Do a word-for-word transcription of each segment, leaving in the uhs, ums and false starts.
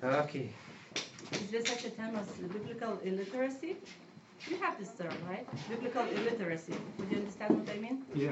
Okay. Is there such a term as biblical illiteracy? You have this term, right? Biblical illiteracy. Would you understand what I mean? Yeah.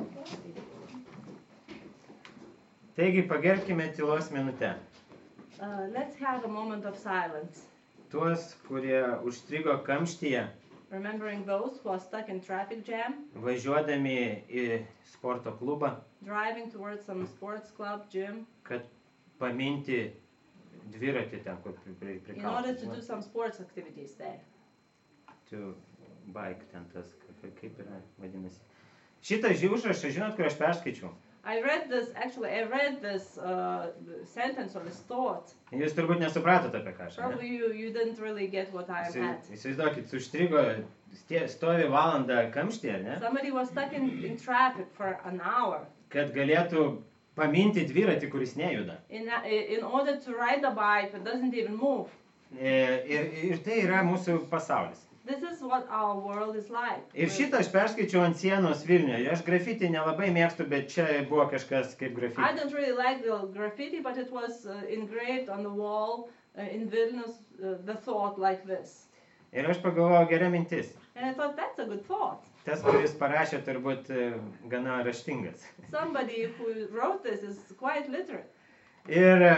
Taigi pagerbkime tylos minutę. Uh, let's have a moment of silence, Tuos, kurie užstrigo kamštyje, remembering those who are stuck in traffic jam, važiuodami į sporto klubą, driving towards some sports club, gym, kad paminti dviratį ten, kur pri- pri- in order to do prikaltas. some sports activities there. To bike ten tas, ka- kaip yra vadinasi. Šitą ži- užrašą, žinot, kur aš perskaičiau? I read this, actually, I read this uh, sentence or this thought. Jūs turbūt nesupratote apie ką aš. ne? Probably you, you didn't really get what I Įsi- had. Įsivaizduokit, užstrigo, stie- stovi valandą kamštyje, ne? Somebody was stuck in, in traffic for an hour. Kad galėtų paminti dviratį, kuris nejuda. In, a- in order to ride the bike that doesn't even move. E, Ir, ir tai yra mūsų pasaulis. This is what our world is like. Ir šitą aš perskaičiau ant sienos Vilniuje. Aš grafitį nelabai mėgstu, bet čia buvo kažkas kaip I grafitį. don't really like the graffiti, but it was uh, engraved on the wall uh, in Vilnius, uh, the thought like this. Ir aš pagalvojau, gera mintis. And I thought, that's a good thought. Tas, kuris parašė, turbūt e, gana raštingas. Somebody who wrote this is quite literate. Ir e,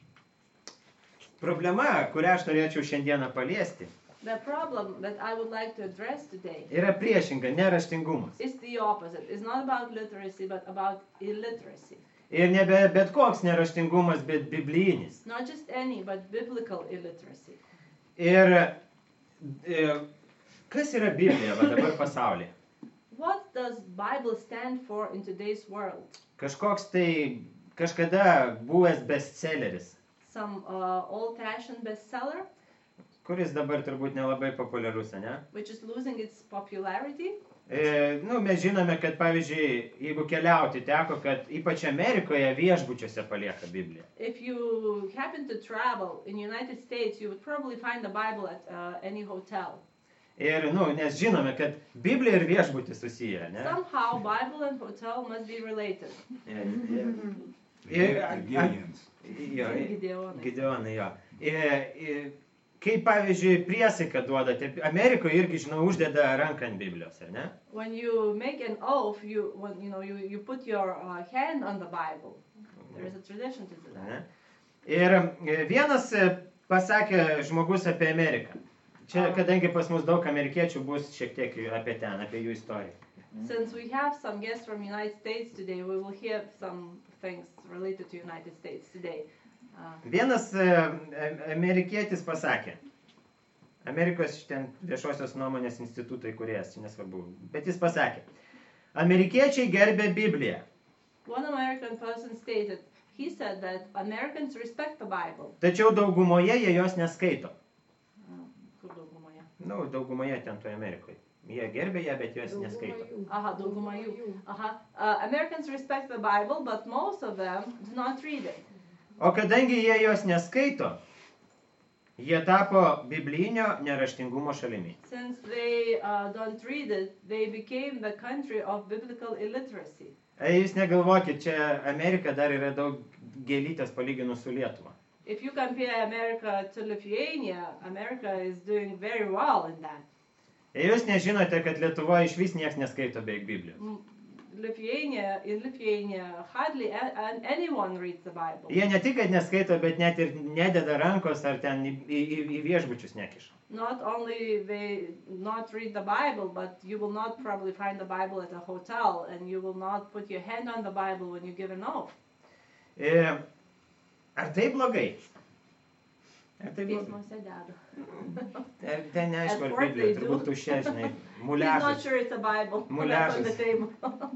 problema, kurią aš norėčiau šiandieną paliesti, The problem that I would like to address today yra priešinga, neraštingumas. is the opposite. It's not about literacy, but about illiteracy. Ir nebe bet koks neraštingumas, bet biblijinis. Not just any, but biblical illiteracy. Ir e, kas yra Biblija va, dabar pasaulyje? What does Bible stand for in today's world? Kažkoks tai kažkada buvęs bestselleris, Some uh, old-fashioned bestseller, kuris dabar turbūt nelabai populiarus, ne? which is losing its popularity. E, nu, mes žinome, kad pavyzdžiui, jeigu keliauti teko, kad ypač Amerikoje viešbučiuose palieka Bibliją. If you happen to travel in United States, you would probably find the Bible at uh, any hotel. Ir, nu, nes žinome, kad Biblija ir viešbutis susiję, ne? Somehow, Bible and hotel must be related. Ir, ir, Gideons. jo, Gideonai. Gideonai, jo. Ir, ir, kaip pavyzdžiui, priesaiką duodate, Amerikoje irgi, žinau, uždeda ranką ant Biblijos, ar ne? When you make an oath, you when you know you, you put your uh, hand on the Bible. There is a tradition to do that. Ne? Ir e, vienas e, pasakė žmogus apie Ameriką. Čia, kadangi pas mus daug amerikiečių, bus šiek tiek apie ten, apie jų istoriją. Since we have some guests from United States today, we will hear some things related to United States today. Uh, Vienas e, e, amerikietis pasakė, Amerikos ten viešosios nuomonės institutai kūrėjas, čia nesvarbu, bet jis pasakė, amerikiečiai gerbė Bibliją, one American person stated, he said that Americans respect the Bible. tačiau daugumoje jie jos neskaito. Uh, kur daugumoje? Nu, daugumoje ten toje Amerikoje. Jie gerbė ją, bet jos neskaito. Aha, dauguma jų. Aha. Uh, Americans respect the Bible, but most of them do not read it. O kadangi jie jos neskaito, jie tapo biblijinio neraštingumo šalimi. Since they uh, don't read it, they became the country of biblical illiteracy. E, Jūs negalvokit, čia Amerika dar yra daug gėlytės palyginus su Lietuva. If you compare America to Lithuania, America is doing very well in that. E, Jūs nežinote, kad Lietuvoje iš vis niekas neskaito beveik Biblijos. Mm, Lithuania, in Lithuania, hardly a- a- anyone reads the Bible. Jie ne tik, kad neskaito, bet net ir nededa rankos ar ten į, į, į- į viešbučius nekiša. Not only they not read the Bible, but you will not probably find the Bible at a hotel, and you will not put your hand on the Bible when you give an oath. E, Ar tai blogai? Ar tai blogai? Teismuose deda. Ar ten neaišku, At ar work Biblija they turbūt do. tuščia, žinai, He's not muliažas. sure it's a Bible. Muliažas. That's on the table.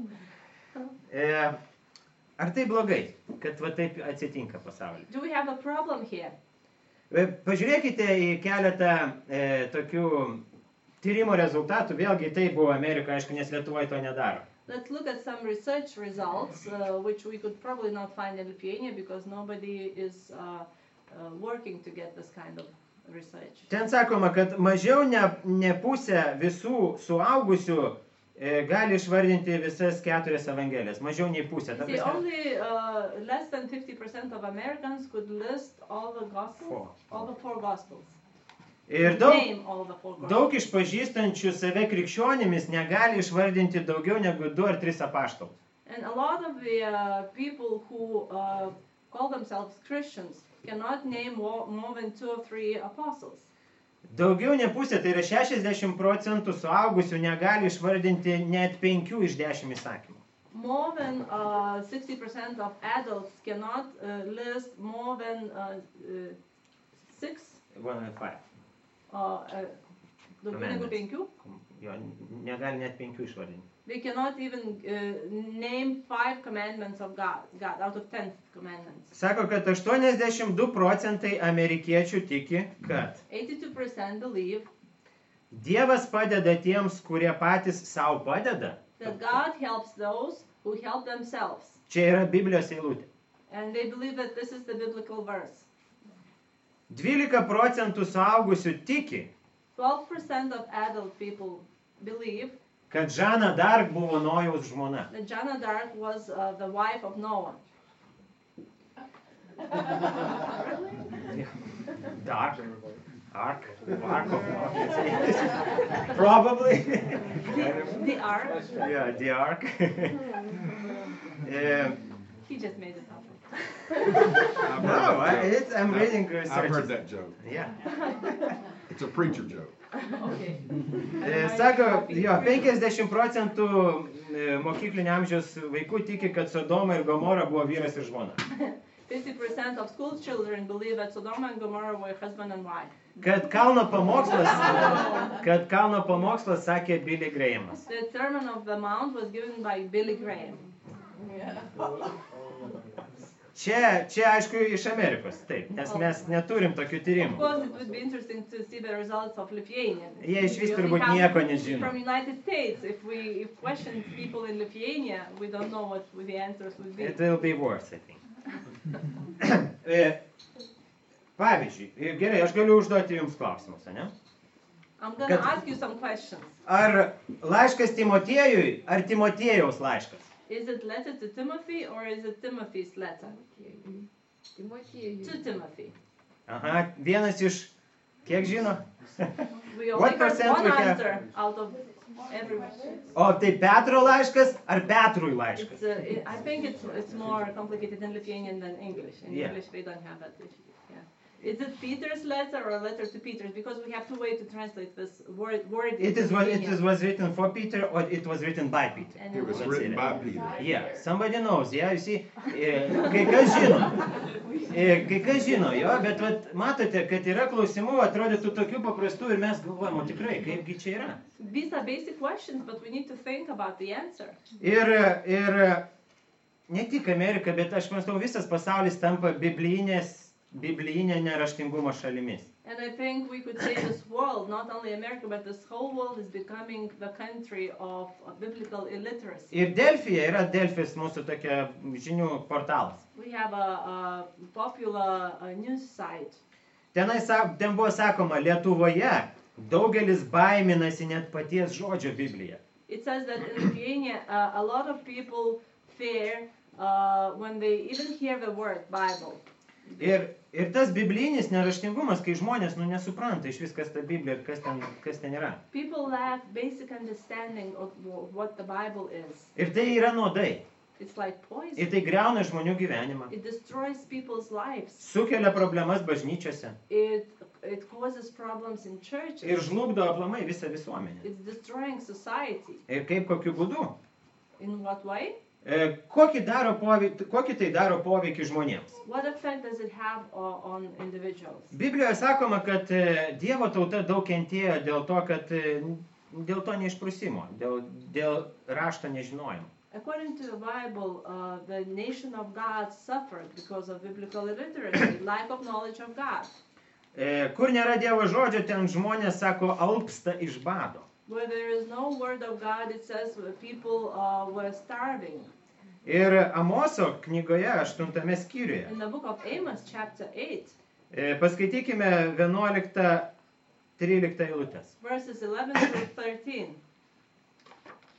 E, Ar tai blogai, kad va taip atsitinka pasaulyje? Do we have a problem here? E, Pažiūrėkite į keletą e, tokių tyrimo rezultatų. Vėlgi tai buvo Amerika, aišku, nes Lietuvoje to nedaro. Let's look at some research results, uh, which we could probably not find in Lithuania because nobody is uh, uh, working to get this kind of research. Ten sakoma, kad mažiau ne, ne pusė visų suaugusių e, gali išvardinti visas keturias evangelijas, mažiau nei pusę. Ta See, prasme, only uh, less than fifty percent of Americans could list all the gospels, Four. all the four gospels. Ir daug, Name all the four gospels. daug išpažįstančių save krikščionimis negali išvardinti daugiau negu du ar tris apaštalus. And a lot of the uh, people who uh, call themselves Christians cannot name more, more than two or three apostles. Daugiau ne pusė, tai yra šešiasdešimt procentų suaugusių negali išvardinti net penkių iš dešimt įsakymų. More than uh, sixty percent of adults cannot uh, list more than uh, uh, six. One and five. Uh, uh, daugiau negu penkių. Jo, negali net penkių išvardinti. They cannot even uh, name five commandments of God, God out of ten commandments. Sako, kad aštuoniasdešimt du procentai amerikiečių tiki, kad eighty-two percent believe Dievas padeda tiems, kurie patys savo padeda. that God helps those who help themselves. Čia yra Biblijos eilutė. And they believe that this is the biblical verse. dvylika procentų suaugusių tiki, twelve percent of adult people believe kad Žana Dark buvo Nojaus žmona. that Joanna d'Arc was uh, the wife of Noah. Dark. Ark. Ark of Noah. Probably. The, the ark, Yeah, the Ark. Um, he just made it up. no, I, it's, I'm reading research. I've heard that joke. Yeah. It's a preacher joke. Okay. E, Sako, jo, penkiasdešimt procentų e, mokyklinio amžiaus vaikų tiki, kad Sodoma ir Gomora buvo vyras ir žmona. fifty percent of school children believe that Sodom and Gomorrah were husband and wife. Kad kalno pamokslas, kad kalno pamokslas sakė Billy Grahamas. The Sermon of the Mount was given by Billy Graham. Čia, čia aišku iš Amerikos, taip, nes mes neturim tokių Of tyrimų. course, it would be interesting to see the results of Lithuania. Jie iš vis We only turbūt have nieko nežino. From United States, if we if question people in Lithuania, we don't know what the answers would be. It will be worse, I think. E, Pavyzdžiui, e, gerai, aš galiu užduoti jums klausimus, ne? I'm gonna Kad- ask you some questions. Ar laiškas Timotiejui, ar Timotiejaus laiškas? Is it letter to Timothy or is it Timothy's letter? To Timothy. Aha, vienas iš, kiek žino? We What only have percent one we have? answer out of everyone. O tai Petro laiškas ar Petrui laiškas? It's, uh, it, I think it's it's more complicated in Lithuanian than English. In Yeah. English, they don't have that issue. Yeah. Is it Peter's letter or a letter to Peter? Because we have to wait to translate this word. word It into is what it Lithuanian. is was written for Peter or it was written by Peter. And It was Let's written see by that. Peter. Yeah, somebody knows, yeah, you see. E, Kai kas žino, E, kai kas žino, jo, bet vat, matote, kad yra klausimų, atrodytų tokių paprastų ir mes galvojam, o tikrai, kaipgi čia yra. These are basic questions, but we need to think about the answer. Ir, ir ne tik Amerika, bet aš matau, visas pasaulis tampa biblijinės, biblijinė neraštingumo šalimis. And I think we could say this world, not only America, but this whole world is becoming the country of, of biblical illiteracy. Ir Delfija yra Delfis mūsų tokia žinių portalas. We have a, a popular uh news site. Tenai, sa- ten buvo sakoma, Lietuvoje daugelis baiminasi net paties žodžio Biblija. It says that in Lithuania, uh, a lot of people fear uh, when they even hear the word Bible. Ir, ir tas biblinis neraštingumas, kai žmonės nu, nesupranta iš vis, kas ta Biblija ir kas ten, kas ten yra. People lack basic understanding of wh- what the Bible is. Ir tai yra nuodai. It's like poison. Ir tai greuna žmonių gyvenimą. It destroys people's lives. Sukelia problemas bažnyčiose. It it causes problems in churches. Ir žlugdo aplamai visą visuomenę. It's destroying society. Ir kaip kokiu būdu? In what way? E, kokį, daro poveikį, kokį tai daro poveikį žmonėms? What effect does it have o- on individuals? Biblijoje sakoma, kad e, Dievo tauta daug kentėjo dėl to, kad e, dėl to neišprusimo, dėl, dėl rašto nežinojimo. According to the Bible, uh, the nation of God suffered because of biblical illiteracy, lack of knowledge of God. E, kur nėra Dievo žodžio, ten žmonės, sako, alpsta iš bado. Where there is no word of God, it says that people uh, were starving. Ir Amoso knygoje, aštuntame skyriuje, In the book of Amos, chapter eight, e, paskaitykime vienuoliktą tryliktą eilutės. verses eleven through thirteen.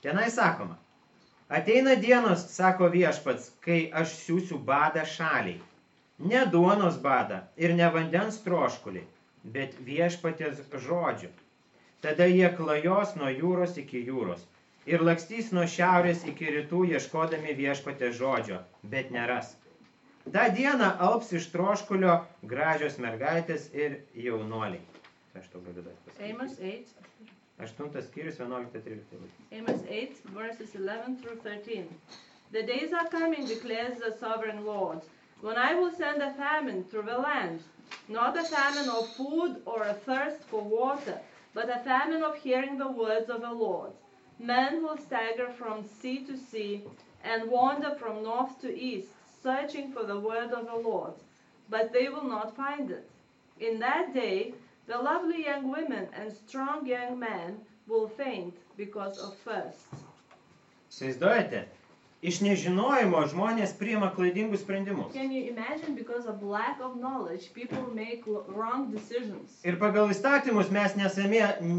Tenai sakoma, ateina dienos, sako viešpats, kai aš siūsiu badą šaliai. Ne duonos badą ir ne vandens troškulį, bet viešpaties žodžių. Tada jie klajos nuo jūros iki jūros ir lakstys nuo šiaurės iki rytų, ieškodami viešpaties žodžio, bet neras. Ta diena alps iš troškulio gražios mergaitės ir jaunuoliai. Aš to galiu dar pasakyti. Amos eight. Aštuntas skyrius, vienuoliktas tryliktas. Amos eight, verses eleven through thirteen. The days are coming, declares the sovereign Lord, when I will send a famine through the land, not a famine of food or a thirst for water, but a famine of hearing the words of the Lord. Men will stagger from sea to sea and wander from north to east, searching for the word of the Lord, but they will not find it. In that day, the lovely young women and strong young men will faint because of thirst. Įsivaizduojate? Iš nežinojimo žmonės priima klaidingus sprendimus. Can you imagine, because of lack of knowledge, people make l- wrong decisions? Ir pagal įstatymus mes nesame,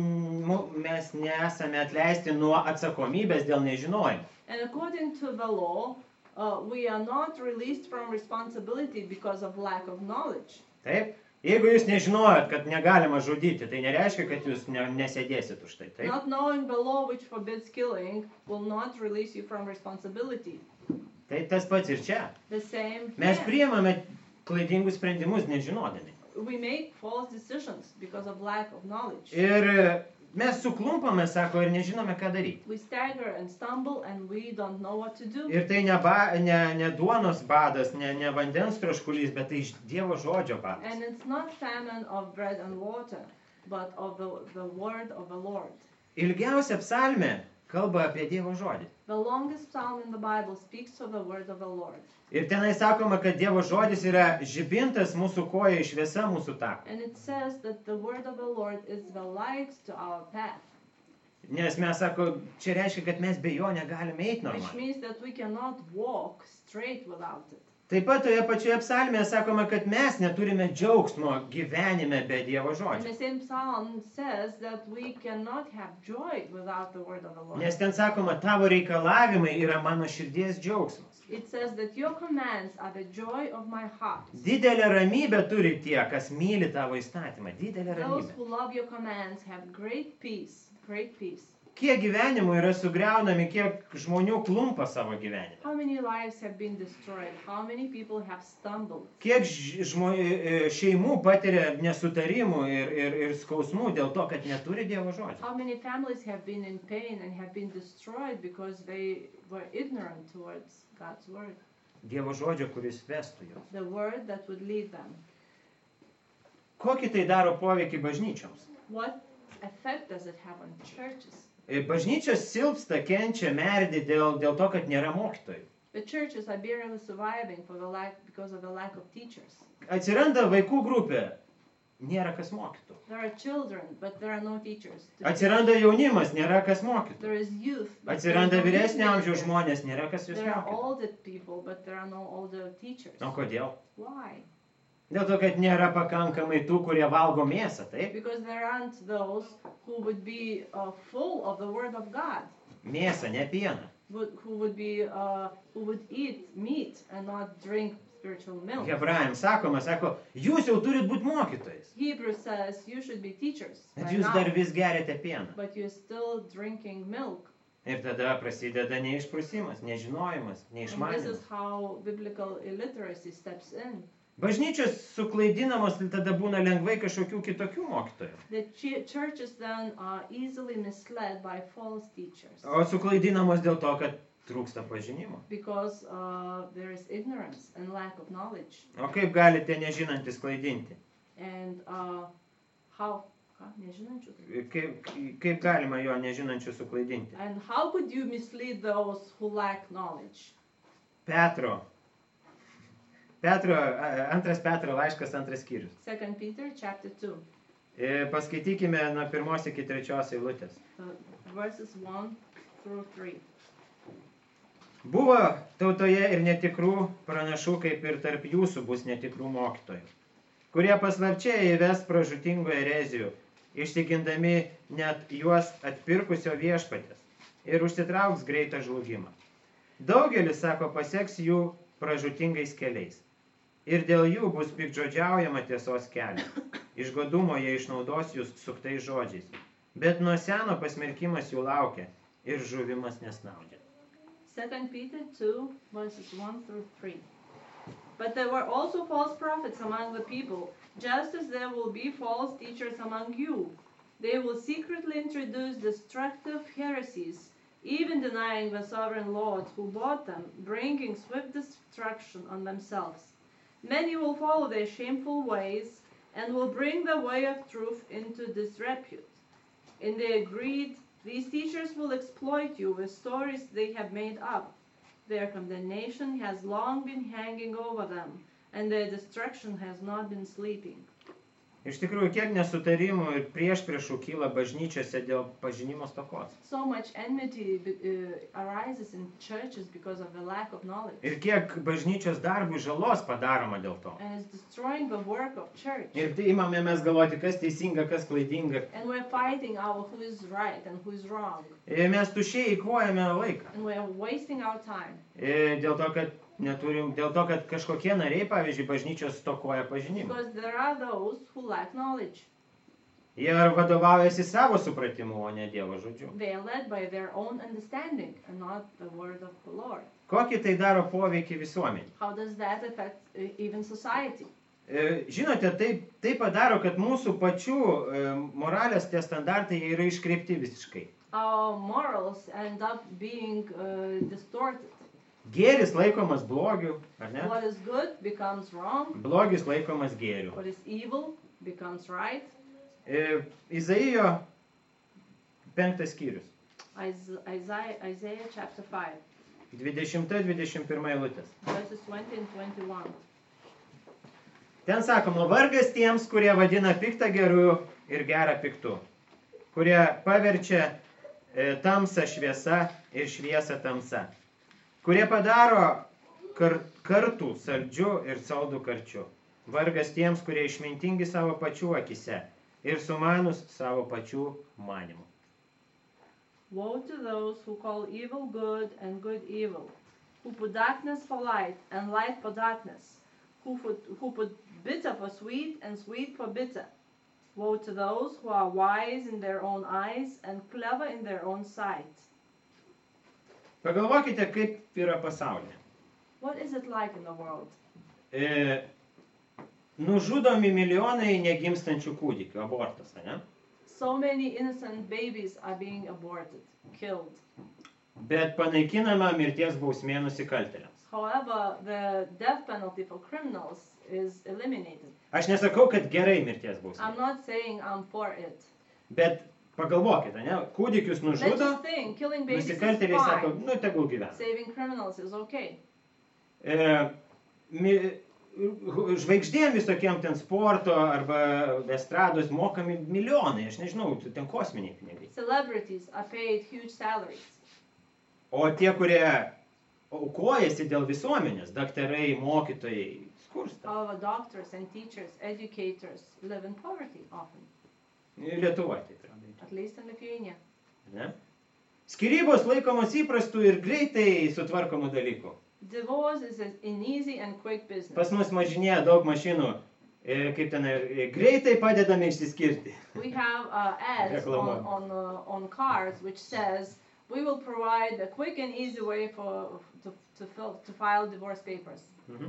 mu- mes nesame atleisti nuo atsakomybės dėl nežinojimo. And according to the law, uh, we are not released from responsibility because of lack of knowledge. Taip? Jeigu jūs nežinojot, kad negalima žudyti, tai nereiškia, kad jūs ne, nesėdėsit už tai. Taip? Not knowing the law which forbids killing will not release you from responsibility. Tai tas pats ir čia. The same Mes here. priimame klaidingus sprendimus nežinodami. We make false decisions because of lack of knowledge. Ir e, mes suklumpame, sako, ir nežinome, ką daryti. We stagger and stumble and we don't know what to do. Ir tai ne, ba, ne, ne duonos badas, ne, ne vandens troškulys, bet tai iš Dievo žodžio badas. And it's not famine of bread and water, but of the, the word of the Lord. Ilgiausia psalmė kalba apie Dievo žodį. The longest psalm in the Bible speaks of the word of the Lord. Ir tenai sakoma, kad Dievo žodis yra žibintas mūsų koja, šviesa mūsų tako. And it says that the word of the Lord is the light to our path, Nes mes sako, čia reiškia, kad mes be jo negalime eiti which normaliai. means that we cannot walk straight without it. Taip pat toje pačioje psalmėje sakoma, kad mes neturime džiaugsmo gyvenime be Dievo And the žodžio. same psalm says that we cannot have joy without the word of the Lord. Nes ten sakoma, tavo reikalavimai yra mano širdies džiaugsmas. It says that your commands are the joy of my heart. Didelę ramybę turi tie, kas myli tavo įstatymą. Didelę Those ramybę. who love your commands have great peace, great peace. Kiek gyvenimų yra sugriaunami, kiek žmonių klumpa savo gyvenime. How many lives have been destroyed? How many people have stumbled? Kiek ž- žmo, e, šeimų patiria nesutarimų ir, ir, ir skausmų dėl to, kad neturi Dievo žodžio. How many families have been in pain and have been destroyed because they were ignorant towards God's word, Dievo žodžio, kuris vestų juos. the word that would lead them? Kokį tai daro poveikį bažnyčioms? What effect does it have on churches? E, Bažnyčios silpsta, kenčia, merdi dėl, dėl to, kad nėra mokytojų. The churches are barely surviving for the lack, because of the lack of teachers. Atsiranda vaikų grupė, nėra kas mokytų. There are children, but there are no teachers. to teach. Atsiranda jaunimas, nėra kas mokytų. There is youth. but there Atsiranda is no vyresnio youth amžiaus teachers. žmonės, nėra kas jūs There are mokytų. older people, but there are no older teachers. O kodėl? Why? Dėl to, kad nėra pakankamai tų, kurie valgo mėsą, taip? Because there aren't those who would be uh, full of the word of God, Mėsą, ne pieną. would, who would be uh, who would eat meat and not drink spiritual milk. Hebrajams sakoma, sako, jūs jau turit būti mokytojais, Hebrews says you should be teachers, bet by jūs now, dar vis geriate pieną. but you're still drinking milk. Ir tada prasideda neišprusimas, nežinojimas, And this neišmanimas. is how biblical illiteracy steps in. Bažnyčios suklaidinamos tada būna lengvai kažkokių kitokių mokytojų. The ch- churches then are easily misled by false teachers O suklaidinamos dėl to, kad trūksta pažinimo. because uh, there is ignorance and lack of knowledge. O kaip galite nežinantis klaidinti? And uh, how, ką, nežinančių? Kaip, kaip galima jo nežinančių suklaidinti? And how could you mislead those who lack knowledge? Petro. Petro, a- antras Petro laiškas, antras skyrius. Second Peter chapter two, E, Paskaitykime nuo pirmos iki trečios eilutės. uh, verses one through three. Buvo tautoje ir netikrų pranašų, kaip ir tarp jūsų bus netikrų mokytojų, kurie paslapčiai įves pražutingų erezijų, ištikindami net juos atpirkusio viešpatės. ir užsitrauks greitą žlugimą. Daugelis, sako, paseks jų pražūtingais keliais. Ir dėl jų bus piktžodžiaujama tiesos keliu. Iš godumo jie išnaudos jūs suktais žodžiais. Bet nuo seno pasmerkimas jų laukia ir žuvimas nesnaudžia. Second Peter two, verses one through three. But there were also false prophets among the people, just as there will be false teachers among you. They will secretly introduce destructive heresies, even denying the sovereign Lord who bought them, bringing swift destruction on themselves. Many will follow their shameful ways and will bring the way of truth into disrepute. In their greed, these teachers will exploit you with stories they have made up. Their condemnation has long been hanging over them, and their destruction has not been sleeping. Iš tikrųjų, kiek nesutarimų ir priešpriešų kyla bažnyčiose dėl pažinimo stokos. So much enmity uh, arises in churches because of the lack of knowledge. Ir kiek bažnyčios darbui žalos padaroma dėl to. And it's destroying the work of church. Ir tai imame mes galvoti, kas teisinga, kas klaidinga. And we're fighting our who is right and who is wrong. Ir mes tuščiai eikvojame laiką. And we're wasting our time. Ir dėl to, kad neturim, dėl to, kad kažkokie nariai, pavyzdžiui, bažnyčios stokoja pažinimą. Because there are those who lack knowledge. Jie vadovaujasi savo supratimu, o ne Dievo žodžiu. They are led by their own understanding and not the word of the Lord. Kokį tai daro poveikį visuomenį? How does that affect uh, even society? E, Žinote, tai, tai padaro, kad mūsų pačių e, moralės tie standartai jie yra iškreipti visiškai. Our morals end up being uh, distorted. Gėris laikomas blogiu, ar ne? What is good becomes wrong. Blogis laikomas gėriu. What is evil becomes right. E, Izaijo penktas skyrius. Is- Isaiah, Isaiah chapter five, dvidešimta dvidešimt pirma eilutės. verses twenty and twenty-one. Ten sakoma, vargas tiems, kurie vadina piktą geru ir gerą piktu, kurie paverčia e, tamsą šviesa ir šviesą tamsa, kurie padaro kar, kartų saldžiu ir saldų karčiu. Vargas tiems, kurie išmintingi savo pačių akise ir sumanus savo pačių manimu. Woe to those who call evil good and good evil, who put darkness for light and light for darkness, who put, who put bitter for sweet and sweet for bitter. Woe to those who are wise in their own eyes and clever in their own sight. Pagalvokite, kaip yra pasaulyje. What is it like in the world? E, nužudomi milijonai negimstančių kūdikių, abortas, ne? So many innocent babies are being aborted, killed. Bet panaikinama mirties bausmė nusikaltėliams. However, the death penalty for criminals is eliminated. Aš nesakau, kad gerai mirties I'm bausmė, not saying I'm for it. bet pagalvokite, ne? Kūdikius Let's nužudo, just think, killing babies is nusikaltėliai sako, fine. nu tegul gyvena. Saving criminals is okay. E, mi, žvaigždėm visokiem ten sporto arba estrados mokami milijonai, aš nežinau, ten kosminiai pinigai. Celebrities are paid huge salaries. O tie, kurie aukojasi dėl visuomenės, daktarai, mokytojai, skursta. However, doctors and teachers, educators live in poverty often, Lietuvoje taip yra. at least in Lithuania. Ne? Skyrybos laikomos įprastų ir greitai sutvarkomų dalykų. Divorce is an easy and quick business. Pas mus mažinėja daug mašinų, e, kaip ten, e, greitai padedame išsiskirti. We have uh, ads on, Reklamuojam. on, uh, on cars which says, we will provide a quick and easy way for, to, to, fill, to file divorce papers. Mhm.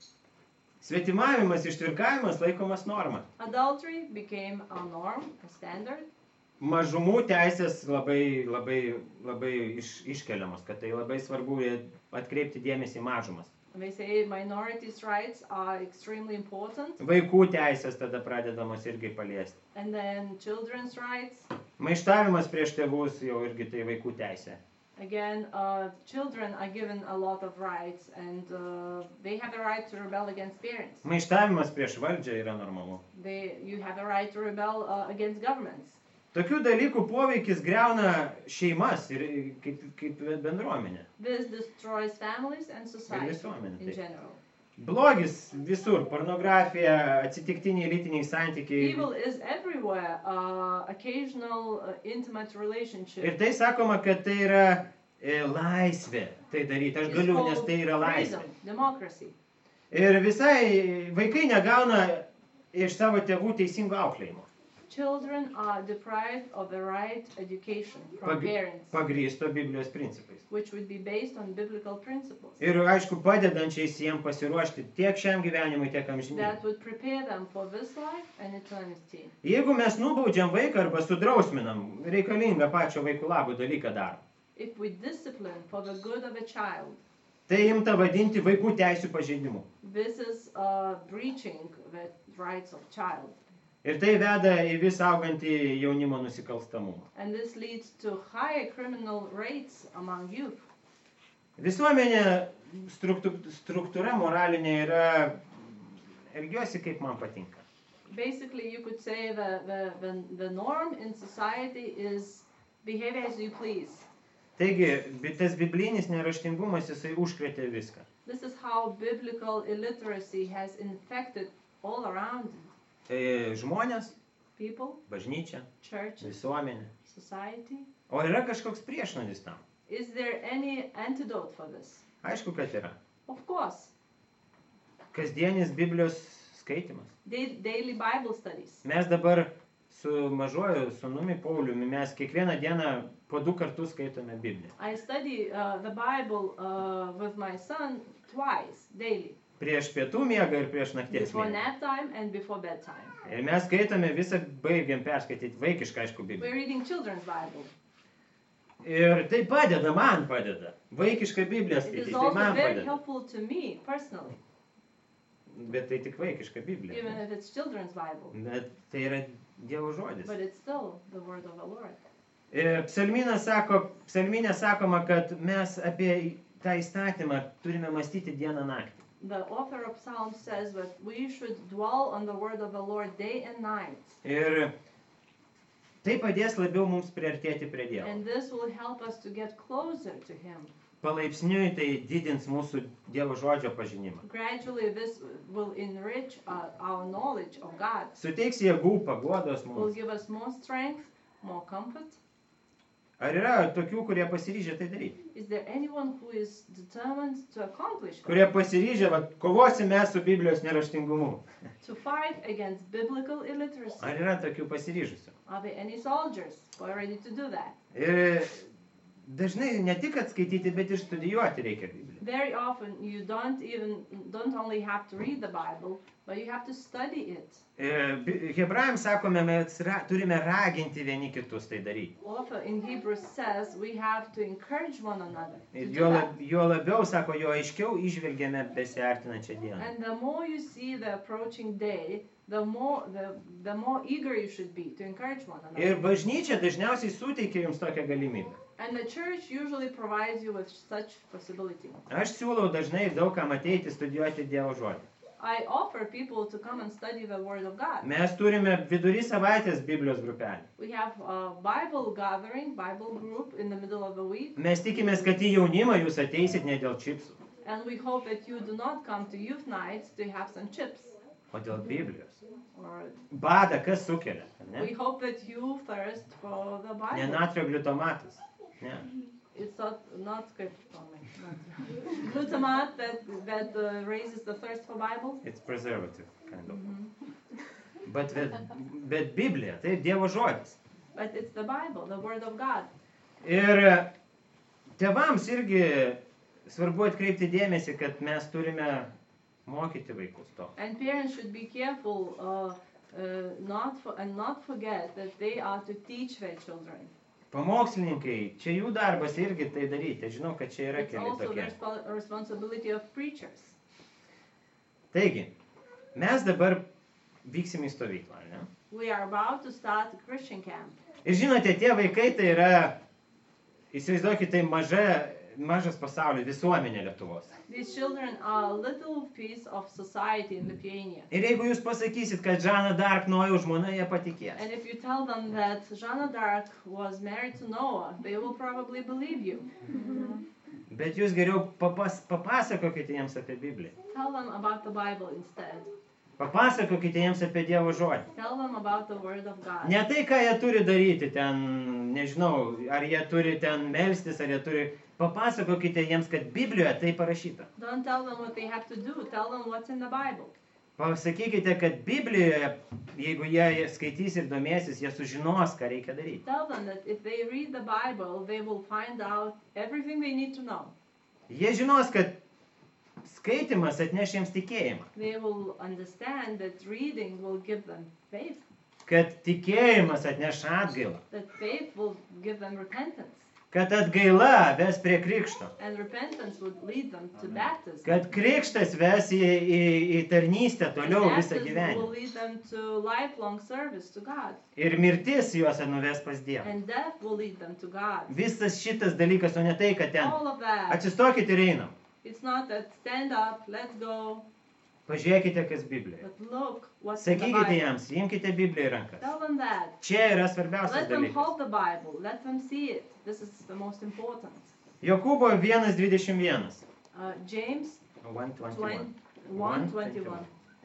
Svetimavimas, ištvirkavimas laikomas norma. Adultery became a norm, a standard. Mažumų teisės labai, labai, labai iš, iškeliamos, kad tai labai svarbu atkreipti dėmesį į mažumas. They say minorities' rights are extremely important. Vaikų teisės tada pradedamos irgi paliesti. And then children's rights. Maištavimas prieš tėvus jau irgi tai vaikų teisė. Again, uh, children are given a lot of rights and uh, they have the right to rebel against parents. Maištavimas prieš valdžią yra normalu. They, you have the right to rebel uh, against governments. Tokių dalykų poveikis greuna šeimas ir kaip, kaip bendruomenė. This destroys families and society visuomenė, in taip. general. Blogis visur, pornografija, atsitiktiniai lytiniai santykiai. Evil is everywhere. Uh, occasional uh, intimate relationship. Ir tai sakoma, kad tai yra e, laisvė tai daryti. Aš It's galiu, called nes tai yra laisvė. freedom, democracy. Ir visai vaikai negauna iš savo tėvų teisingo auklėjimo. Children are deprived of the right education from Pag- parents, Pagrįsto Biblijos principais. which would be based on biblical principles. Ir aišku, padedančiais jiems pasiruošti tiek šiam gyvenimui, tiek amžinybei. That would prepare them for this life and eternity. Jeigu mes nubaudžiam vaiką arba sudrausminam, reikalingą pačio vaikų labų dalyką darom. If we discipline for the good of a child, Tai imta vadinti vaikų teisių pažeidimu. this is uh, breaching the rights of child. Ir tai veda į vis augantį jaunimo nusikalstamumą. And this leads to higher criminal rates among youth. Visuomenė struktu, struktūra moralinė yra elgiuosi kaip man patinka. Basically, you could say the, the, the, the norm in society is behave as you please. Taigi, bi- tas biblinis neraštingumas, jisai užkrėtė viską. This is how biblical illiteracy has infected all around E, žmonės, people, bažnyčia, churches, visuomenė. society. O yra kažkoks priešnuodis tam? Is there any antidote for this? Aišku, kad yra. Of course. Kasdienis Biblijos skaitimas. Da- daily Bible studies. Mes dabar su mažuoju sūnumi Pauliumi, mes kiekvieną dieną po du kartus skaitome Bibliją. I study uh, the Bible uh, with my son twice daily, Prieš pietų miegą ir prieš nakties before miegą. nap time and before bedtime. Ir mes skaitome visą, baigiam perskaityti vaikišką, aišku, We're Bibliją. reading children's Bible. Ir tai padeda, man padeda. Vaikišką Bibliją It skaityti, is tai also man very padeda. helpful to me personally, Bet tai tik vaikiška Biblija. even if it's children's Bible. Bet tai yra Dievo žodis. But it's still the word of the Lord. Ir Psalminas sako, psalminė sakoma, kad mes apie tą įstatymą turime mąstyti dieną naktį. The author of Psalms says that we should dwell on the word of the Lord day and night. Ir tai padės labiau mums priartėti prie Dievo. And this will help us to get closer to Him. Palaipsniui tai didins mūsų Dievo žodžio pažinimą. Gradually, this will enrich uh, our knowledge of God, Suteiks jėgų, paguodos will mums. give us more strength, more comfort. Ar yra tokių, kurie pasiryžę tai daryti? Is there anyone who is determined to accomplish that? Kurie pasiryžę, va, kovosime su Biblijos neraštingumu. To fight against biblical illiteracy? Ar yra tokių pasiryžusių? Are there any soldiers who are ready to do that? Ir dažnai ne tik atskaityti, bet ir studijuoti reikia Bibliją. Very often you don't even don't only have to read the Bible, but you have to study it. Ir Bi- Hebrajams sakome, mes ra, turime raginti vieni kitus tai daryti. Author in Hebrews says we have to encourage one another to Ir do juo, that. lab, juo labiau, sako, jo aiškiau išvelgiame besiartinančią dieną. And the more you see the approaching day, the more the, the more eager you should be to encourage one another. Ir bažnyčia dažniausiai suteikia jums tokią galimybę. And the church usually provides you with such possibility. Aš siūlau dažnai daugam ateiti studijuoti Dievo žodį. I offer people to come and study the Word of God. Mes turime vidury savaitės Biblijos grupelį. We have a Bible gathering, Bible group in the middle of the week, Mes tikimės, kad į jaunimą jūs ateisit ne dėl čipsų, and we hope that you do not come to youth nights to have some chips. o dėl Biblijos. Or Badą kas sukelia? ar we Ne, hope that you thirst for the ne Bible. natrio glutamatas. Ne. It's not not good for me. not- Glutamate that that uh, raises the thirst for Bible. It's preservative, kind of. Mhm. Bet, bet, bet Biblija, tai Dievo žodis. But it's the Bible, the Word of God. Ir tėvams irgi svarbu atkreipti dėmesį, kad mes turime mokyti vaikus to. And parents should be careful uh, uh, not for, and not forget that they are to teach their children. Pamokslininkai, čia jų darbas irgi tai daryti. Aš žinau, kad čia yra It's keli also the tokie. respo- responsibility of preachers. Taigi, mes dabar vyksim į stovyklą, ar ne? We are about to start a Christian camp. Ir žinote, tie vaikai tai yra, įsivaizduokite, tai maža, mažas pasaulio visuomenė Lietuvos. These children are a little piece of society in Lithuania. Ir jeigu jūs pasakysit, kad Žana Dark Nojaus žmona, jie patikės. And if you tell them that Jeanne d'Arc was married to Noah, they will probably believe you. Bet jūs geriau papas, papasakokite jiems apie Bibliją. Tell them about the Bible instead. Papasakokite jiems apie Dievo žodį. Tell them about the Word of God. Ne tai, ką jie turi daryti ten, nežinau, ar jie turi ten melstis, ar jie turi... Papasakokite jiems, kad Biblijoje tai parašyta. Don't tell them what they have to do. Tell them what's in the Bible. Pasakykite, kad Biblijoje, jeigu jie skaitys ir domėsis, jie sužinos, ką reikia daryti. Tell them that if they read the Bible, they will find out everything they need to know. Jie žinos, kad skaitimas atneš jiems tikėjimą. They will understand that reading will give them faith. Kad tikėjimas atneš atgailą. That faith will give them repentance. Kad atgaila ves prie krikšto. And repentance would lead them to baptism. Kad krikštas ves į, į, į tarnystę toliau And visą baptism will gyvenimą. lead them to lifelong service to God. Ir mirtis juos nuves pas Dievą. And death will lead them to God. Visas šitas dalykas, o ne tai, kad ten All of that. atsistokit ir einam. It's not that stand up, let's go, Pažiūrėkite, kas Biblijoje. but look what's in the Sakykite Bible. jiems, imkite Bibliją į rankas. Tell them that. Čia yra svarbiausias Let them dalykas. hold the Bible. Let them see it. This is the most important. Jokūbo vienas dvidešimt vienas. Uh, James one twenty-one. one twenty-one.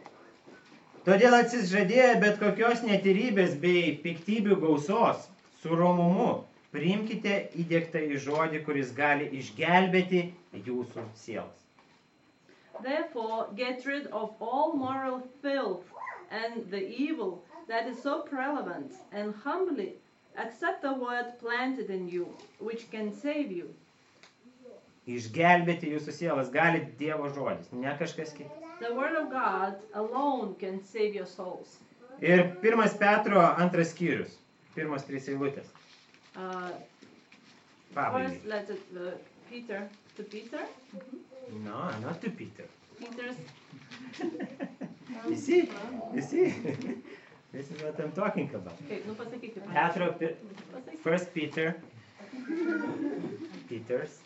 Todėl atsižadėję bet kokios netyrybės bei piktybių gausos su romumu, priimkite įdėktą į žodį, kuris gali išgelbėti jūsų sielas. Therefore, get rid of all moral filth and the evil that is so prevalent, and humbly accept the word planted in you, which can save you. Išgelbėti jūsų sielas gali Dievo žodis, ne kažkas kitas. The word of God alone can save your souls. Ir pirmas Petro antras skyrius, pirmos trys eilutės. Uh, Pabaigai. first letter, uh, Peter to Peter. No, not to Peter. Peter's. You see? You see? This is what I'm talking about. Okay, nu pasakykit. Petro, pi- Pasakykit. first Peter. Peter's.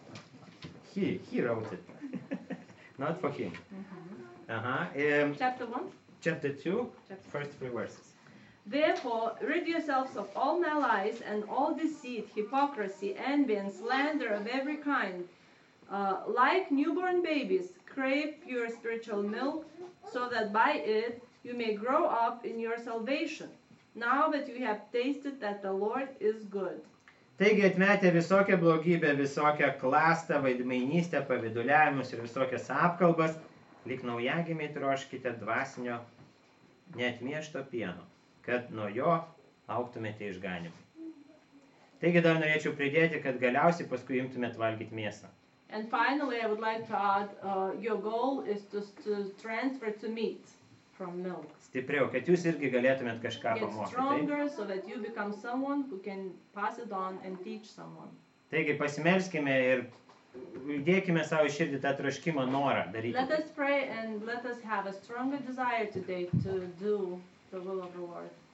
He, he wrote it. Not for him. Uh-huh. Um, Chapter one. chapter two, Chapter first three verses. Therefore, rid yourselves of all malice and all deceit, hypocrisy, envy, and slander of every kind. Uh, like newborn babies, crave pure spiritual milk, so that by it you may grow up in your salvation, now that you have tasted that the Lord is good. Taigi atmetę visokią blogybę, visokią klastą, vaidmainystę, paviduliavimus ir visokias apkalbas, lyg naujagimiai troškite dvasinio neatmiešto pieno, kad nuo jo augtumėte išganimui. Taigi dar norėčiau pridėti, kad galiausiai paskui imtumėt valgyti mėsą. And finally, I would like to add, uh, your goal is to, to transfer to meat from milk. Stipriau, kad jūs irgi galėtumėt kažką Get pamokyti. stronger so that you become someone who can pass it on and teach someone. Taigi pasimelskime ir įdėkime savo į širdį tą troškimą norą daryti. Let us pray and let us have a stronger desire today to do the will of the Lord.